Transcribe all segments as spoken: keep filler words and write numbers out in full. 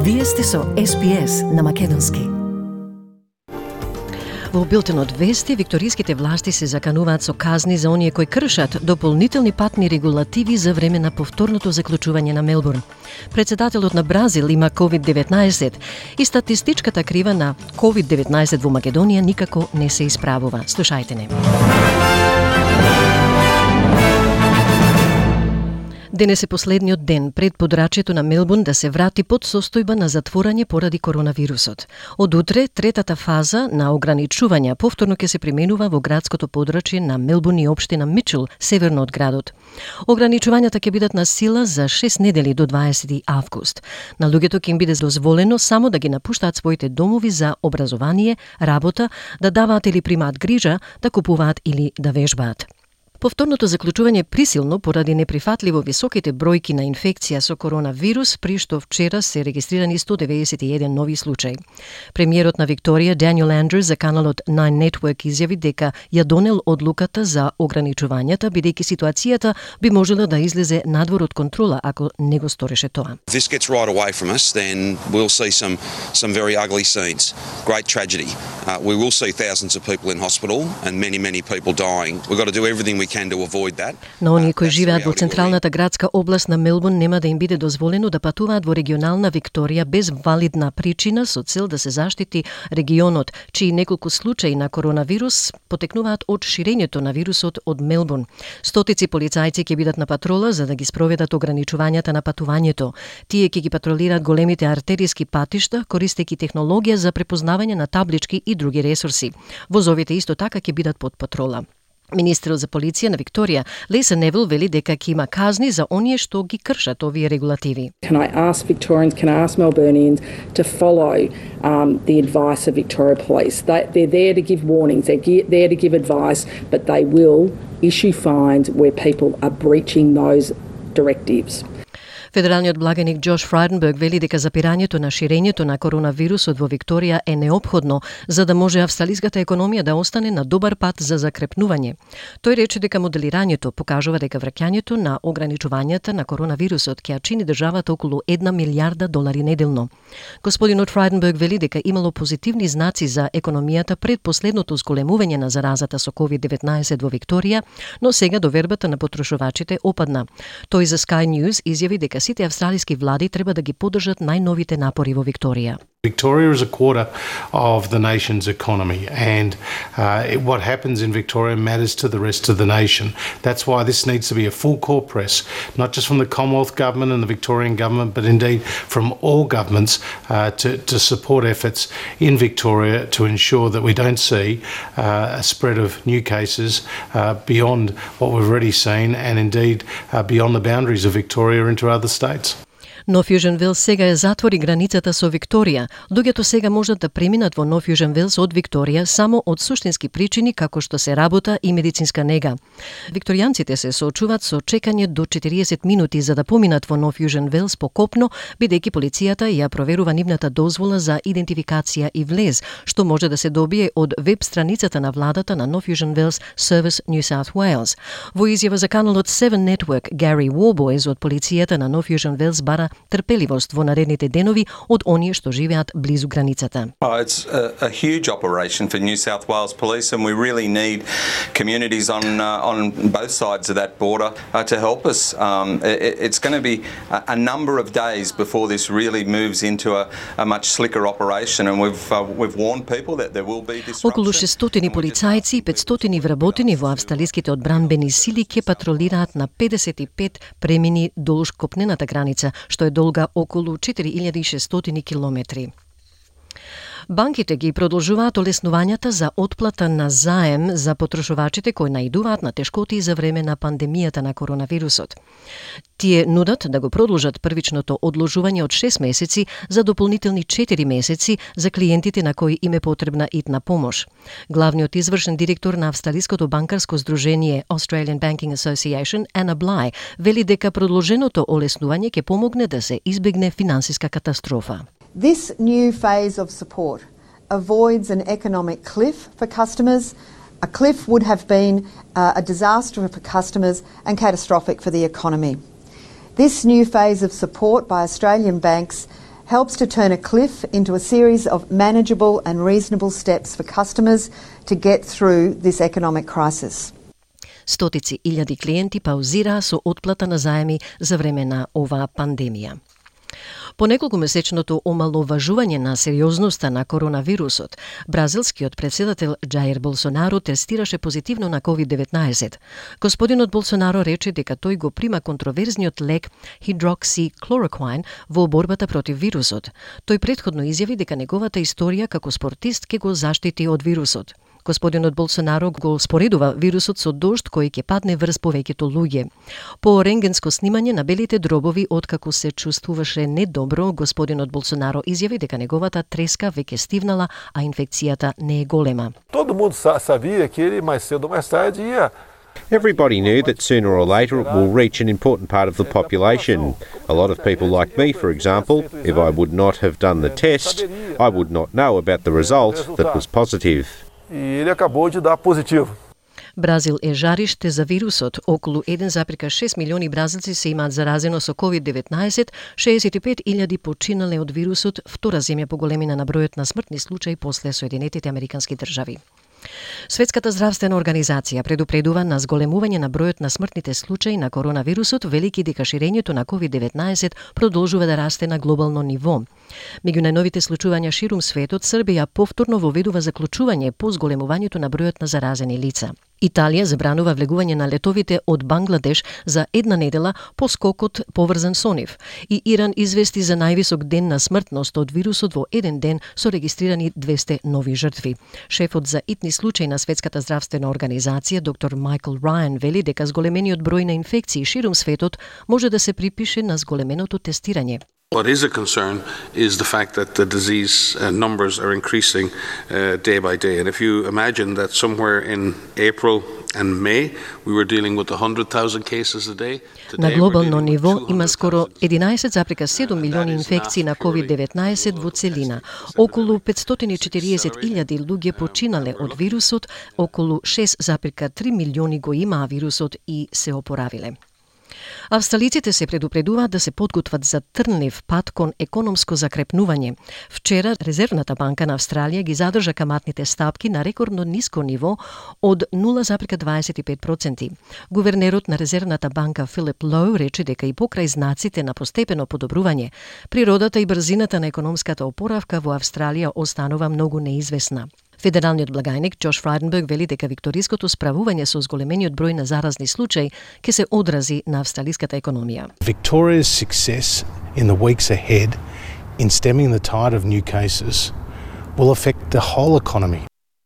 Вие сте со Ес Би Ес на Македонски. Во билтенот вести, викториските власти се закануваат со казни за оние кои кршат дополнителни патни регулативи за време на повторното заклучување на Мелбурн. Председателот на Бразил има ковид деветнаесет и статистичката крива на ковид деветнаесет во Македонија никако не се исправува. Слушајте не. Денес е последниот ден пред подрачјето на Мелбурн да се врати под состојба на затворање поради коронавирусот. Од утре, третата фаза на ограничувања повторно ќе се применува во градското подрачје на Мелбурн и општина Мичел, северно од градот. Ограничувањата ќе бидат на сила за шест недели до дваесети август. На луѓето ќе им биде дозволено само да ги напуштаат своите домови за образование, работа, да даваат или примаат грижа, да купуваат или да вежбаат. Повторното заклучување е присилно поради неприфатливо високите бројки на инфекција со коронавирус, при што вчера се регистрирани сто деветдесет и еден нови случаи. Премиерот на Викторија, Даниел Андрюс, за каналот Nine Network изјави дека ја донел одлуката за ограничувањата, бидејќи ситуацијата би можела да излезе надвор од контрола ако не го стореше тоа. If this gets right away from us, then we'll see some some very ugly scenes, great tragedy. Uh, we will see thousands of people in hospital and many many people dying. We've got to do everything we can to avoid that. На оние кои живеат во централната градска област на Мелбурн нема да им биде дозволено да патуваат во регионална Викторија без валидна причина со цел да се заштити регионот, чии неколку случаи на коронавирус потекнуваат од ширењето на вирусот од Мелбурн. Стотици полицајци ќе бидат на патрола за да ги спроведат ограничувањата на патувањето. Тие ќе ги патролираат големите артериски патишта, користејќи технологија за препознавање на таблички и други ресурси. Возовите исто така ќе бидат под патрола. Министерот за полиција на Викторија, Леса Невил, вели дека ќе има казни за оние што ги кршат овие регулативи. Can I ask Victorians, can I ask Melburnians to follow um, the advice of Victoria Police? They, they're there to give warnings, they're there to give advice, but they will issue fines where people are breaching those directives. Федералниот благаник Джош Фрайденберг вели дека запирањето на ширењето на коронавирусот во Викторија е неопходно за да може австралиската економија да остане на добар пат за закрепнување. Тој рече дека моделирањето покажува дека враќањето на ограничувањата на коронавирусот ќе чини државата околу една милијарда долари неделно. Господинот Фрайденберг вели дека имало позитивни знаци за економијата пред последното зголемување на заразата со ковид деветнаесет во Викторија, но сега довербата на потрошувачите опадна. Тој за Sky News изјави дека сите австралиски влади треба да ги поддржат најновите напори во Викторија. Victoria is a quarter of the nation's economy, and uh, what happens in Victoria matters to the rest of the nation. That's why this needs to be a full court press, not just from the Commonwealth Government and the Victorian Government, but indeed from all governments uh, to, to support efforts in Victoria to ensure that we don't see uh, a spread of new cases uh, beyond what we've already seen, and indeed uh, beyond the boundaries of Victoria into other states. Нов Јужен Велс сега ја затвори границата со Викторија. Луѓето сега можат да преминат во Нов Јужен Велс од Викторија само од суштински причини како што се работа и медицинска нега. Викторијанците се соочуваат со чекање до четириесет минути за да поминат во Нов Јужен Велс по копно, бидејќи полицијата ја проверува нивната дозвола за идентификација и влез, што може да се добие од веб страницата на владата на Нов Јужен Велс Service New South Wales. Во изјава за каналот Seven Network, Gary Warboys од полицијата на Нов Јужен Велс бара трпеливост во наредните денови од оние што живеат близу границата. Oh, it's a, a huge operation for New South Wales Police, and we really need communities on uh, on both sides of that border uh, to help us. Um, it, it's going to be a, a number of days before this really moves into a, a much slicker operation, and we've uh, we've warned people that there will be disruption. Околу шестстотини полицајци и петстотини вработени во австралиските одбранбени сили ќе патролираат на педесет и пет премини долж копнената граница, што е долга околу четири илјади и шестстотини километри. Банките ги продолжуваат олеснувањата за отплата на заем за потрошувачите кои наидуваат на тешкоти за време на пандемијата на коронавирусот. Тие нудат да го продолжат првичното одложување од шест месеци за дополнителни четири месеци за клиентите на кои им е потребна итна помош. Главниот извршен директор на Австралиското банкарско здружение Australian Banking Association, Anna Bligh, вели дека продолженото олеснување ќе помогне да се избегне финансиска катастрофа. This new phase of support avoids an economic cliff for customers. A cliff would have been uh, a disaster for customers and catastrophic for the economy. This new phase of support by Australian banks helps to turn a cliff into a series of manageable and reasonable steps for customers to get through this economic crisis. Стотици илјади клиенти паузираа со отплата на заеми за време на оваа пандемија. По неколкумесечното омаловажување на сериозноста на коронавирусот, бразилскиот председател Джаир Болсонаро тестираше позитивно на ковид деветнаесет. Господинот Болсонаро рече дека тој го прима контроверзниот лек hydroxychloroquine во борбата против вирусот. Тој претходно изјави дека неговата историја како спортист ќе го заштити од вирусот. Господинот Болсонаро го споредува вирусот со дожд кој ќе падне врз повеќето луѓе. По рентгенско снимање на белите дробови откако се чувствуваше недобро, господинот Болсонаро изјави дека неговата треска веќе стивнала, а инфекцијата не е голема. Todo mundo sabia que ele mais cedo ou mais tarde ia. Everybody knew that sooner or later it will reach an important part of the population. A lot of people like me, for example, if I would not have done the test, I would not know about the result that was positive. E ele acabou de dar positivo. Бразил е жариште за вирусот. Околу еден зарез и шест милиони бразилци се имаат заразено со ковид деветнаесет, шеесет и пет илјади починале од вирусот, втора земја по големина на бројот на смртни случаи после Соединетите американски држави. Светската здравствена организација предупредува на зголемување на бројот на смртните случаи на коронавирусот, велики дека ширењето на ковид деветнаесет продолжува да расте на глобално ниво. Меѓу најновите случувања ширум светот, Србија повторно воведува заклучување по зголемувањето на бројот на заразени лица. Италија забранува влегување на летовите од Бангладеш за една недела по скокот поврзан со нив. И Иран извести за највисок ден на смртност од вирусот во еден ден со регистрирани двесте нови жртви. Шефот за итни случаи на Светската здравствена организација, доктор Майкл Рајан, вели дека зголемениот број на инфекции ширум светот може да се припише на зголеменото тестирање. What is a concern is the fact that the disease uh, numbers are increasing uh, day by day. And if you imagine that somewhere in April and May we were dealing with one hundred thousand cases a day. На глобално ниво има скоро единаесет зарез и седум милиони инфекции на ковид деветнаесет во целина. Околу петстотини и четириесет илјади луѓе починале од вирусот, околу шест зарез и три милиони го имаа вирусот и се опоравиле. Австралиците се предупредуваат да се подготват за трнлив пат кон економско закрепнување. Вчера Резервната банка на Австралија ги задржа каматните стапки на рекордно ниско ниво од нула зарез дваесет и пет проценти. Гувернерот на Резервната банка Филип Лоу рече дека и покрај знаците на постепено подобрување, природата и брзината на економската опоравка во Австралија останува многу неизвестна. Федералниот благајник Джош Фрайденберг вели дека викториското справување со зголемениот број на заразни случаи ќе се одрази на австралиската економија. Victoria's success in the weeks ahead in stemming the tide of new cases will affect the whole economy.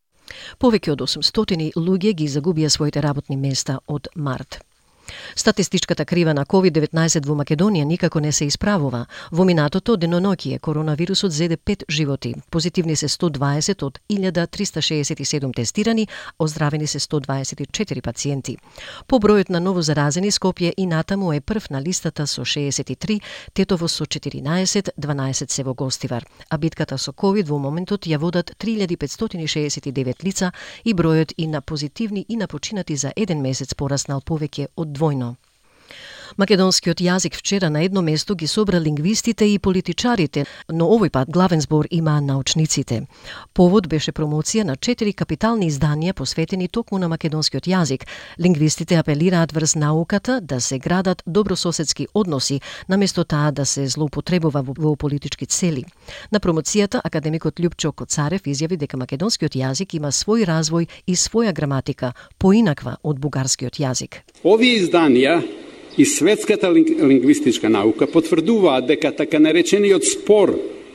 Повеќе од осумстотини луѓе ги загубија своите работни места од март. Статистичката крива на ковид деветнаесет во Македонија никако не се исправува. Во минатото деноноќие коронавирусот зеде пет животи. Позитивни се сто дваесет од илјада триста шеесет и седум тестирани, оздравени се сто дваесет и четири пациенти. По бројот на новозаразени, Скопје и натаму е прв на листата со шеесет и три, Тетово со четиринаесет, дванаесет се во Гостивар. А битката со ковид во моментот ја водат три илјади петстотини шеесет и девет лица и бројот и на позитивни и на починати за еден месец пораснал повеќе од двојно. Македонскиот јазик вчера на едно место ги собра лингвистите и политичарите, но овој пат главен збор имаа научниците. Повод беше промоција на четири капитални изданија посветени токму на македонскиот јазик. Лингвистите апелираат врз науката да се градат добрососедски односи, наместо таа да се злоупотребува во, во политички цели. На промоцијата академикот Љупчо Коцарев изјави дека македонскиот јазик има свој развој и своја граматика, поинаква од бугарскиот јазик. Овие изданија и светската лингвистичка наука потврдуваат дека така наречениот спор,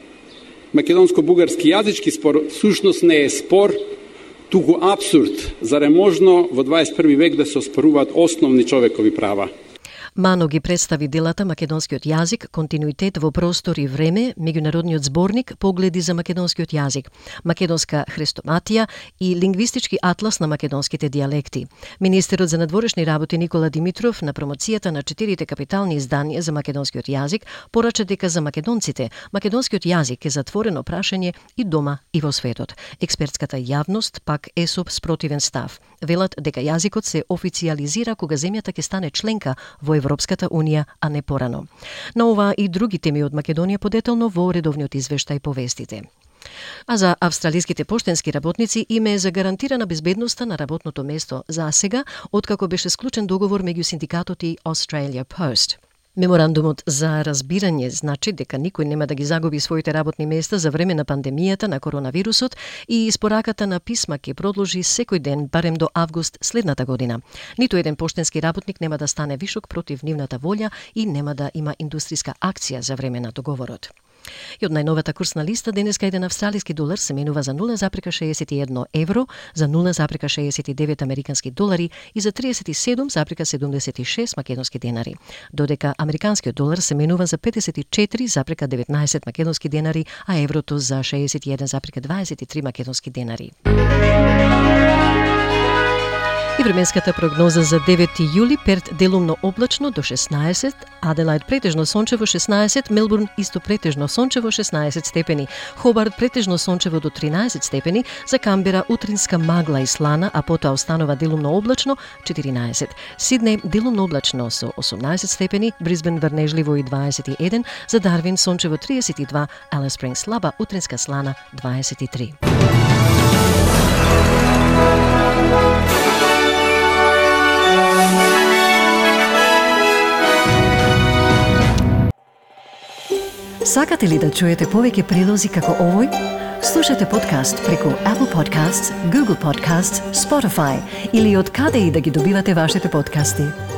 македонско-бугарски јазички спор, всушност не е спор, туку апсурд. Зар е можно во дваесет и први век да се оспоруваат основни човекови права? Мано ги представи делата Македонскиот јазик, континуитет во простор и време, меѓународниот зборник Погледи за македонскиот јазик, македонска хрестоматија и лингвистички атлас на македонските дијалекти. Министерот за надворешни работи Никола Димитров на промоцијата на четирите капитални изданија за македонскиот јазик порача дека за македонците македонскиот јазик е затворено прашање и дома и во светот. Експертската јавност пак е со спротивен став. Велат дека јазикот се официјализира кога земјата ќе стане членка во Европската Унија, а не порано. На ова и други теми од Македонија подетално во редовниот извештај по вестите. А за австралиските поштенски работници им е загарантирана безбедноста на работното место за сега, откако беше склучен договор меѓу синдикатот и Australia Post. Меморандумот за разбирање значи дека никој нема да ги загуби своите работни места за време на пандемијата на коронавирусот и испораката на писма ќе продолжи секој ден барем до август следната година. Ниту еден поштенски работник нема да стане вишок против нивната волја и нема да има индустријска акција за време на договорот. И од најновата курсна листа денеска еден австралиски долар се менува за нула зарез шеесет и едно евро, за нула зарез шеесет и девет американски долари и за триесет и седум зарез седумдесет и шест македонски денари, додека американскиот долар се менува за петдесет и четири зарез деветнаесет македонски денари, а еврото за шеесет и еден зарез дваесет и три македонски денари. И временската прогноза за девети јули: Перт делумно облачно до шеснаесет, Аделајд претежно сончево шеснаесет, Мелбурн исто претежно сончево шеснаесет степени, Хобарт претежно сончево до тринаесет степени, за Камбера утринска магла и слана, а потоа останува делумно облачно четиринаесет, Сиднеј делумно облачно со осумнаесет степени, Брисбен врнежливо и дваесет и еден, за Дарвин сончево триесет и два, Алис Спрингс слаба утринска слана дваесет и три. Сакате ли да чуете повеќе прилози како овој? Слушате подкаст преку Apple Podcasts, Google Podcasts, Spotify или од каде и да ги добивате вашите подкасти.